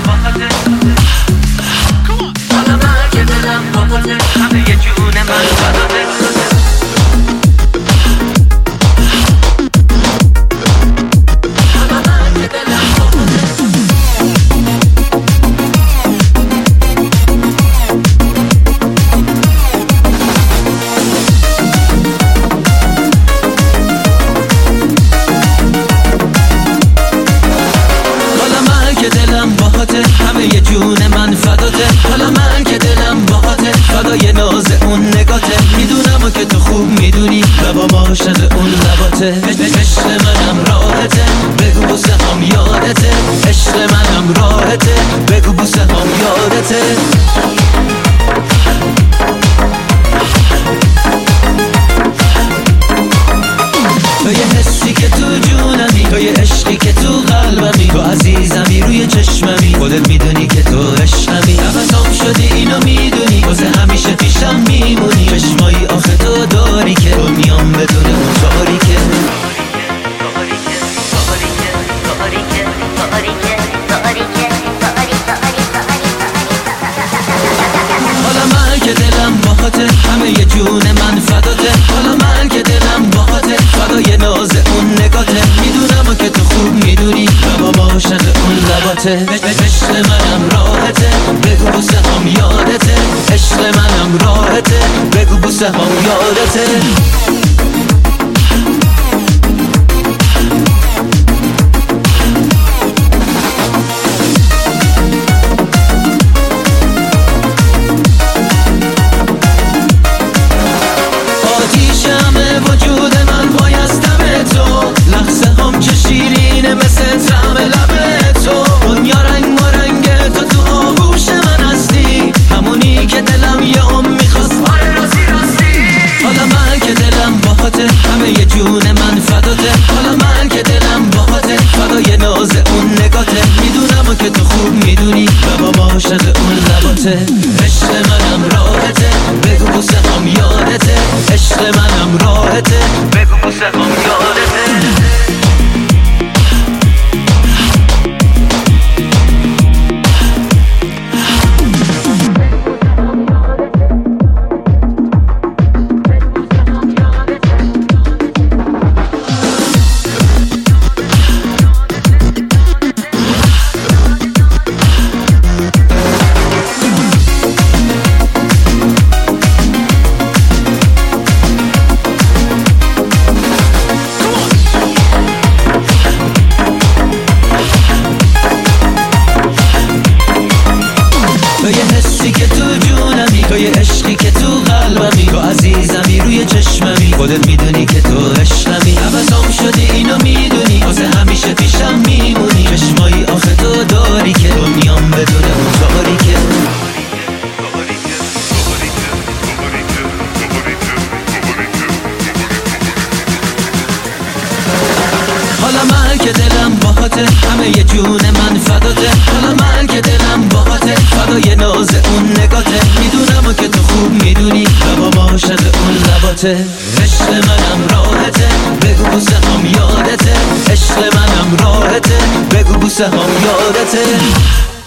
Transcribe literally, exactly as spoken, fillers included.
باهاته، حالا من که دلم باهاته، همه یه جون من فداته. همه یه جون من فداته، حالا من که دلم باهاته، فدای ناز اون نگاته. میدونم که تو خوب میدونی و با ما عاشق اون لباته. عشق منم راحته، بگو بوسه هم یادته. عشق منم راحته، بگو بوسه هم یادته. تو یه حسی که تو جونمی، تو یه عشقی که تو قلبمی، تو عزیزمی روی چشممی، خودت میدونی که تو عشقمی. نفسام شدی اینو میدونی، واسه همیشه پیشم میمونی. چشمایی آخه تو داری که دنیام بدون اون تاریکه. حالا من که دلم باهاته، همه یه جون من فداته. حالا من که دلم باهاته، فدای ناز اون نگاته. میدونم که تو خوب میدونی و با ما عاشق اون لباته. عشق منم راحته، بگو بوسه هم یادته. عشق منم راحته، بگو بوسه هم یادته. وجود من بایستم تو، لحظه هم چه شیرینه مثل طعم لب تو. دنیا رنگ و رنگ تو تو آغوش من هستی، همونی که دلم یه هم میخواست. آره راستی راستی. حالا من که دلم باهاته، همه یه جون من فداته. حالا من که دلم باهاته، فدای ناز اون نگاته. میدونم که تو خوب میدونی و با ما عاشق اون لباته. عشق منم راحته، بگو بوسه هم یادته. عشق منم راحته، بگو بوسه هم یادته. تو یه حسی که تو جونمی، تو یه عشقی که تو قلبمی، تو عزیزمی روی چشممی، خودت میدونی که تو عشقمی. نفسام شدی اینو میدونی، واسه همیشه پیشم میمونی. چشمایی آخه تو داری که دنیام بدون اون تاریکه. حالا من که دلم باهاته، همه یه جون من فداته. حالا من که دلم باهاته، فدای ناز اون نگاته. میدونم که تو خوب میدونی و با ما عاشق اون لباته. عشق منم راحته، بگو بوسه هم یادته. عشق منم راحته، بگو بوسه هم یادته.